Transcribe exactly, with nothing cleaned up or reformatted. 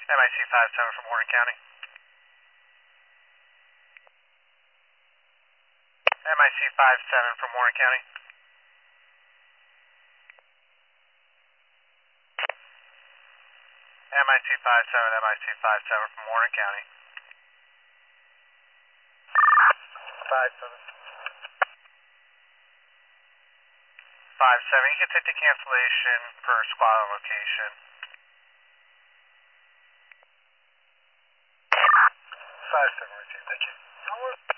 M I C five seven from Warren County. M I C five seven from Warren County. M I C five seven, M I C five seven from Warren County. five seven. five seven, you can take the cancellation per squad location. five seven, received, thank you.